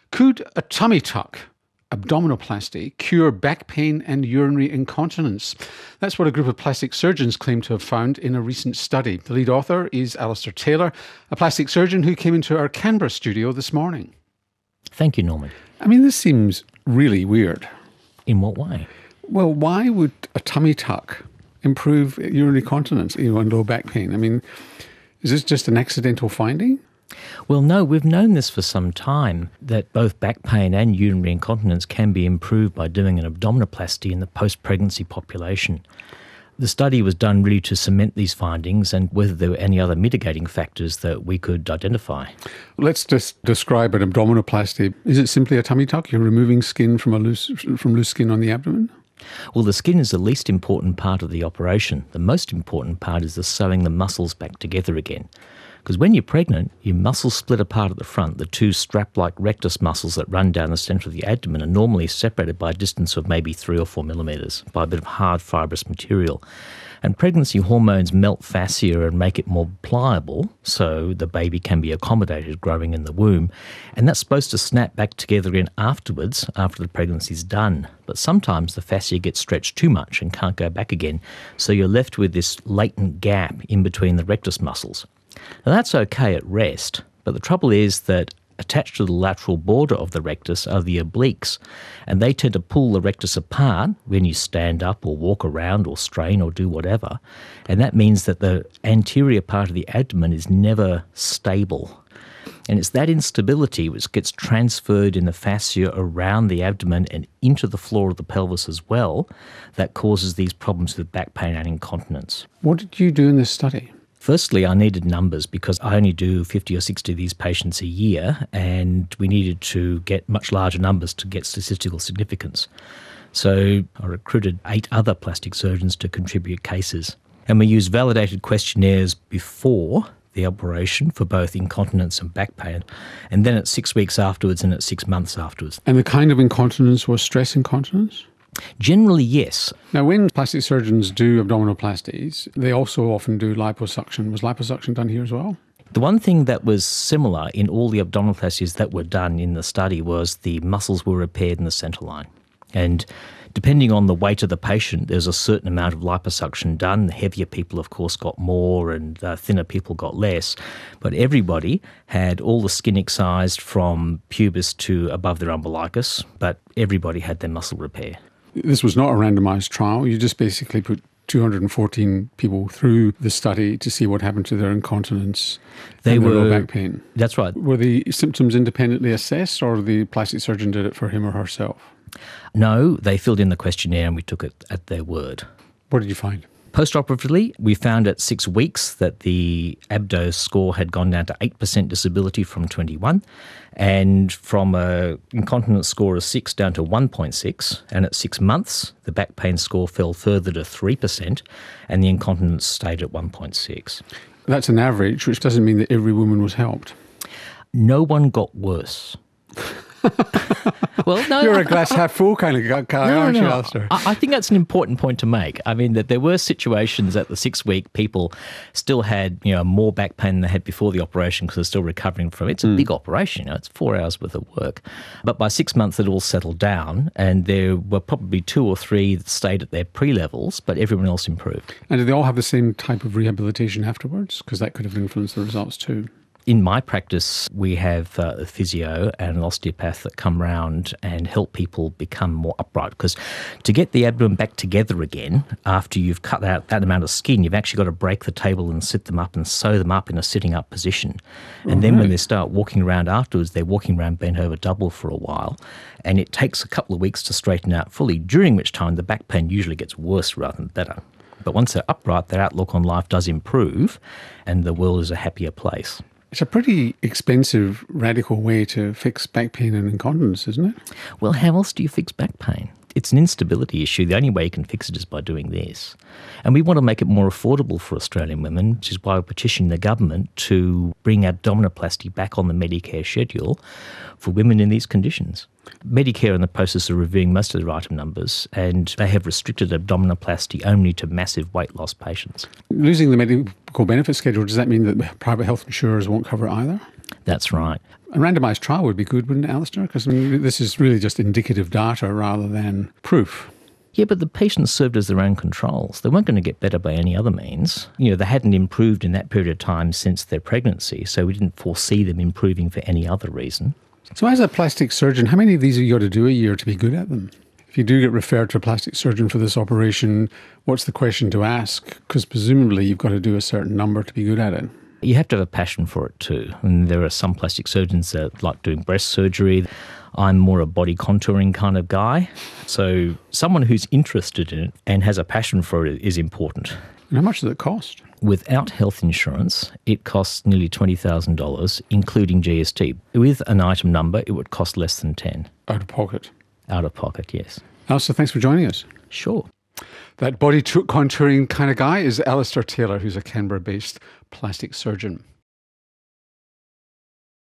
Could a tummy tuck, abdominoplasty, cure back pain and urinary incontinence? That's what a group of plastic surgeons claim to have found in a recent study. The lead author is Alistair Taylor, a plastic surgeon who came into our Canberra studio this morning. Thank you, Norman. I mean, this seems really weird. In what way? Well, why would a tummy tuck improve urinary continence, and low back pain? I mean, is this just an accidental finding? Well, no, we've known this for some time, that both back pain and urinary incontinence can be improved by doing an abdominoplasty in the post-pregnancy population. The study was done really to cement these findings and whether there were any other mitigating factors that we could identify. Let's just describe an abdominoplasty. Is it simply a tummy tuck? You're removing skin from loose skin on the abdomen? Well, the skin is the least important part of the operation. The most important part is the sewing the muscles back together again. Because when you're pregnant, your muscles split apart at the front. The two strap-like rectus muscles that run down the centre of the abdomen are normally separated by a distance of maybe 3 or 4 millimetres by a bit of hard fibrous material. And pregnancy hormones melt fascia and make it more pliable so the baby can be accommodated growing in the womb. And that's supposed to snap back together again afterwards, after the pregnancy's done. But sometimes the fascia gets stretched too much and can't go back again. So you're left with this latent gap in between the rectus muscles. Now that's okay at rest, but the trouble is that attached to the lateral border of the rectus are the obliques, and they tend to pull the rectus apart when you stand up or walk around or strain or do whatever, and that means that the anterior part of the abdomen is never stable. And it's that instability which gets transferred in the fascia around the abdomen and into the floor of the pelvis as well that causes these problems with back pain and incontinence. What did you do in this study? Firstly, I needed numbers because I only do 50 or 60 of these patients a year, and we needed to get much larger numbers to get statistical significance. So I recruited 8 other plastic surgeons to contribute cases. And we used validated questionnaires before the operation for both incontinence and back pain, and then at 6 weeks afterwards and at 6 months afterwards. And the kind of incontinence was stress incontinence? Generally, yes. Now, when plastic surgeons do abdominoplasties, they also often do liposuction. Was liposuction done here as well? The one thing that was similar in all the abdominoplasties that were done in the study was the muscles were repaired in the centre line. And depending on the weight of the patient, there's a certain amount of liposuction done. The heavier people, of course, got more and thinner people got less. But everybody had all the skin excised from pubis to above their umbilicus, but everybody had their muscle repair. This was not a randomised trial. You just basically put 214 people through the study to see what happened to their incontinence and their low back pain. That's right. Were the symptoms independently assessed, or the plastic surgeon did it for him or herself? No, they filled in the questionnaire and we took it at their word. What did you find? Post-operatively, we found at 6 weeks that the Abdo score had gone down to 8% disability from 21, and from an incontinence score of 6 down to 1.6, and at 6 months, the back pain score fell further to 3%, and the incontinence stayed at 1.6. That's an average, which doesn't mean that every woman was helped. No one got worse. Well, no, you're a glass half full kind of guy, aren't you, Alistair? I think that's an important point to make. I mean, that there were situations at the 6-week people still had more back pain than they had before the operation because they're still recovering from it. It's a big operation, it's 4 hours worth of work. But by 6 months, it all settled down, and there were probably 2 or 3 that stayed at their pre-levels, but everyone else improved. And did they all have the same type of rehabilitation afterwards? Because that could have influenced the results too. In my practice, we have a physio and an osteopath that come round and help people become more upright, because to get the abdomen back together again after you've cut out that amount of skin, you've actually got to break the table and sit them up and sew them up in a sitting up position. And then when they start walking around afterwards, they're walking around bent over double for a while, and it takes a couple of weeks to straighten out fully, during which time the back pain usually gets worse rather than better. But once they're upright, their outlook on life does improve and the world is a happier place. It's a pretty expensive, radical way to fix back pain and incontinence, isn't it? Well, how else do you fix back pain? It's an instability issue. The only way you can fix it is by doing this. And we want to make it more affordable for Australian women, which is why we're petitioning the government to bring abdominoplasty back on the Medicare schedule for women in these conditions. Medicare are in the process of reviewing most of their item numbers, and they have restricted abdominoplasty only to massive weight loss patients. Losing the medical benefit schedule, does that mean that private health insurers won't cover it either? That's right. A randomised trial would be good, wouldn't it, Alistair? Because this is really just indicative data rather than proof. Yeah, but the patients served as their own controls. They weren't going to get better by any other means. They hadn't improved in that period of time since their pregnancy, so we didn't foresee them improving for any other reason. So as a plastic surgeon, how many of these have you got to do a year to be good at them? If you do get referred to a plastic surgeon for this operation, what's the question to ask? Because presumably you've got to do a certain number to be good at it. You have to have a passion for it too. And there are some plastic surgeons that like doing breast surgery. I'm more a body contouring kind of guy. So someone who's interested in it and has a passion for it is important. And how much does it cost? Without health insurance, it costs nearly $20,000, including GST. With an item number, it would cost less than 10. Out of pocket? Out of pocket, yes. Alistair, thanks for joining us. Sure. That body contouring kind of guy is Alistair Taylor, who's a Canberra-based plastic surgeon.